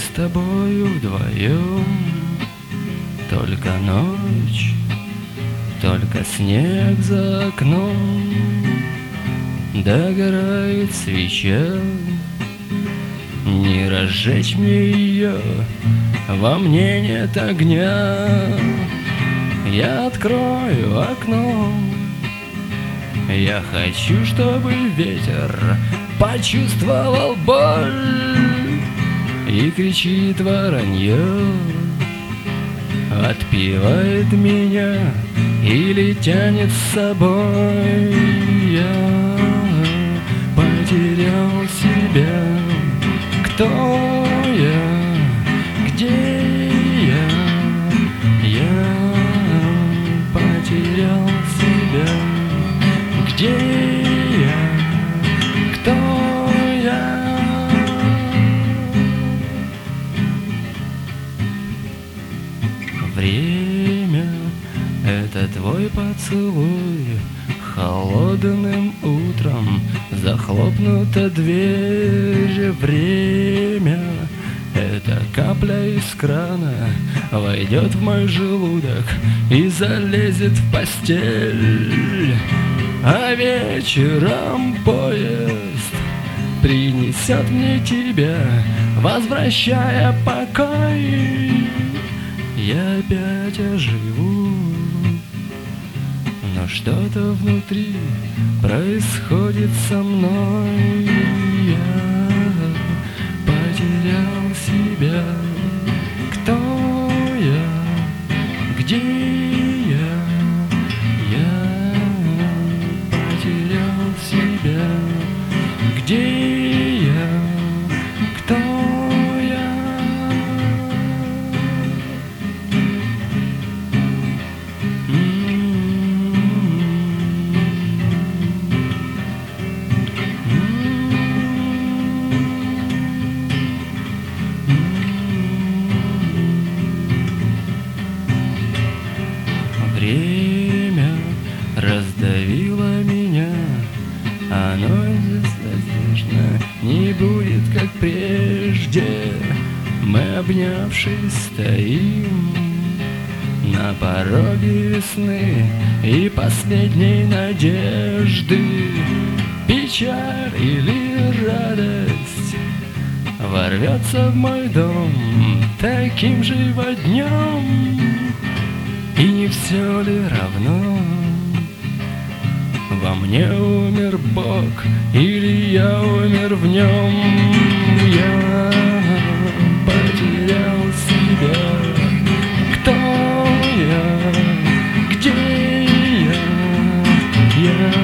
с тобою вдвоем. Только ночь, только снег за окном, догорает свеча. Не разжечь мне ее, во мне нет огня. Я открою окно. Я хочу, чтобы ветер почувствовал боль и кричит воронье, отпивает меня или тянет с собой. Я потерял себя. Кто я? Где я? Я потерял себя. Где я? Кто я? Время — это твой поцелуй. Холодным утром захлопнута дверь. Время — это капля из крана, войдет в мой желудок и залезет в постель. А вечером поезд принесет мне тебя, возвращая покой. Я опять оживу, но что-то внутри происходит со мной. Я потерял себя. Кто я? Где я? Я потерял себя. Где я? Кто я? Время раздавило меня, оно достаточно не будет, как прежде. Мы, обнявшись, стоим на пороге весны и последней надежды. Печаль или радость ворвется в мой дом таким же днем. И не все ли равно, во мне умер Бог или я умер в нем? Я потерял себя. Кто я? Где я? Я